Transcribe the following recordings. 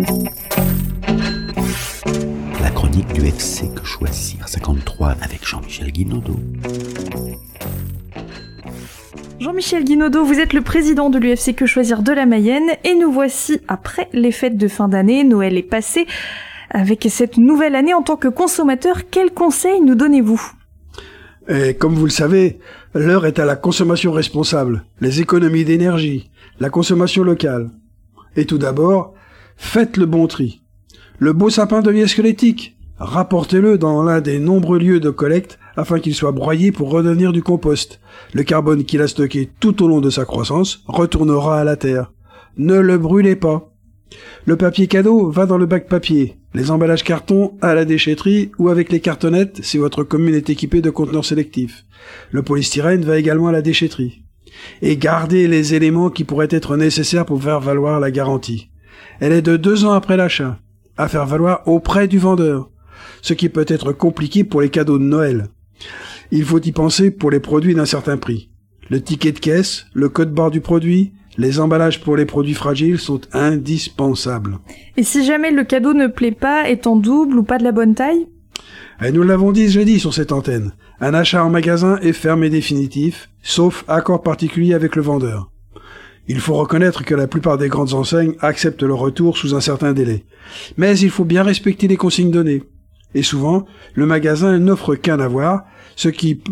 La chronique du FC Que Choisir 53 avec Jean-Michel Guinaudot. Jean-Michel Guinaudot, vous êtes le président de l'UFC Que Choisir de la Mayenne et nous voici après les fêtes de fin d'année. Noël est passé. Avec cette nouvelle année en tant que consommateur, quels conseils nous donnez-vous ? Et comme vous le savez, l'heure est à la consommation responsable, les économies d'énergie, la consommation locale. Et tout d'abord, faites le bon tri. Le beau sapin devient squelettique. Rapportez-le dans l'un des nombreux lieux de collecte afin qu'il soit broyé pour redevenir du compost. Le carbone qu'il a stocké tout au long de sa croissance retournera à la terre. Ne le brûlez pas. Le papier cadeau va dans le bac papier. Les emballages carton à la déchetterie ou avec les cartonnettes si votre commune est équipée de conteneurs sélectifs. Le polystyrène va également à la déchetterie. Et gardez les éléments qui pourraient être nécessaires pour faire valoir la garantie. Elle est de 2 ans après l'achat, à faire valoir auprès du vendeur, ce qui peut être compliqué pour les cadeaux de Noël. Il faut y penser pour les produits d'un certain prix. Le ticket de caisse, le code barre du produit, les emballages pour les produits fragiles sont indispensables. Et si jamais le cadeau ne plaît pas, est en double ou pas de la bonne taille ? Et nous l'avons dit jeudi sur cette antenne, un achat en magasin est ferme et définitif, sauf accord particulier avec le vendeur. Il faut reconnaître que la plupart des grandes enseignes acceptent le retour sous un certain délai. Mais il faut bien respecter les consignes données. Et souvent, le magasin n'offre qu'un avoir, ce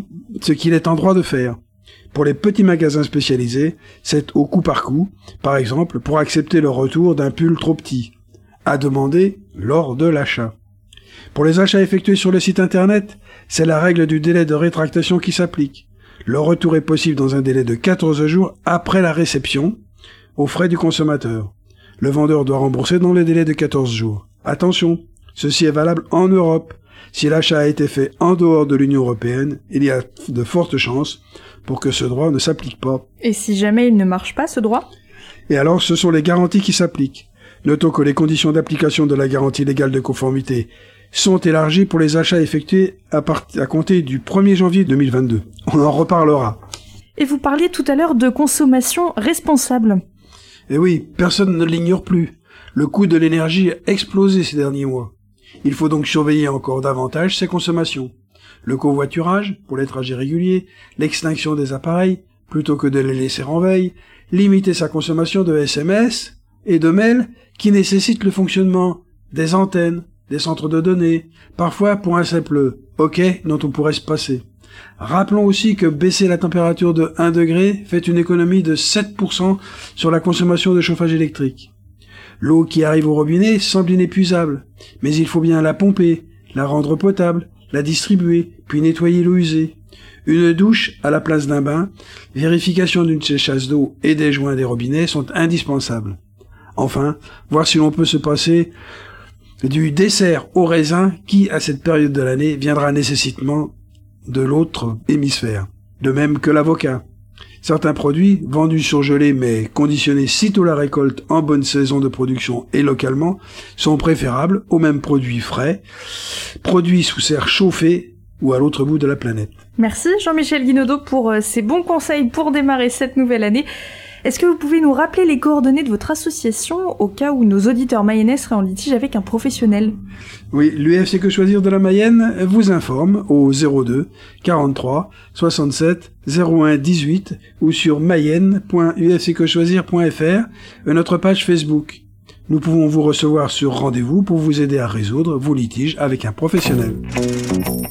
qu'il est en droit de faire. Pour les petits magasins spécialisés, c'est au coup par coup, par exemple pour accepter le retour d'un pull trop petit, à demander lors de l'achat. Pour les achats effectués sur le site internet, c'est la règle du délai de rétractation qui s'applique. Le retour est possible dans un délai de 14 jours après la réception, aux frais du consommateur. Le vendeur doit rembourser dans le délai de 14 jours. Attention, ceci est valable en Europe. Si l'achat a été fait en dehors de l'Union européenne, il y a de fortes chances pour que ce droit ne s'applique pas. Et si jamais il ne marche pas, ce droit ? Et alors, ce sont les garanties qui s'appliquent. Notons que les conditions d'application de la garantie légale de conformité sont élargies pour les achats effectués à compter du 1er janvier 2022. On en reparlera. Et vous parliez tout à l'heure de consommation responsable. Et oui, personne ne l'ignore plus. Le coût de l'énergie a explosé ces derniers mois. Il faut donc surveiller encore davantage ses consommations. Le covoiturage, pour les trajets réguliers, l'extinction des appareils, plutôt que de les laisser en veille, limiter sa consommation de SMS et de mails qui nécessitent le fonctionnement des antennes, des centres de données, parfois pour un simple « OK » dont on pourrait se passer. Rappelons aussi que baisser la température de 1 degré fait une économie de 7% sur la consommation de chauffage électrique. L'eau qui arrive au robinet semble inépuisable, mais il faut bien la pomper, la rendre potable, la distribuer, puis nettoyer l'eau usée. Une douche à la place d'un bain, vérification d'une sécheuse d'eau et des joints des robinets sont indispensables. Enfin, voir si l'on peut se passer du dessert au raisin qui, à cette période de l'année, viendra nécessairement de l'autre hémisphère. De même que l'avocat. Certains produits, vendus surgelés mais conditionnés sitôt la récolte en bonne saison de production et localement, sont préférables aux mêmes produits frais, produits sous serre chauffée ou à l'autre bout de la planète. Merci Jean-Michel Guinaudot pour ces bons conseils pour démarrer cette nouvelle année. Est-ce que vous pouvez nous rappeler les coordonnées de votre association au cas où nos auditeurs mayennais seraient en litige avec un professionnel ? Oui, l'UFC Que Choisir de la Mayenne vous informe au 02 43 67 01 18 ou sur mayenne.ufcquechoisir.fr et notre page Facebook. Nous pouvons vous recevoir sur rendez-vous pour vous aider à résoudre vos litiges avec un professionnel.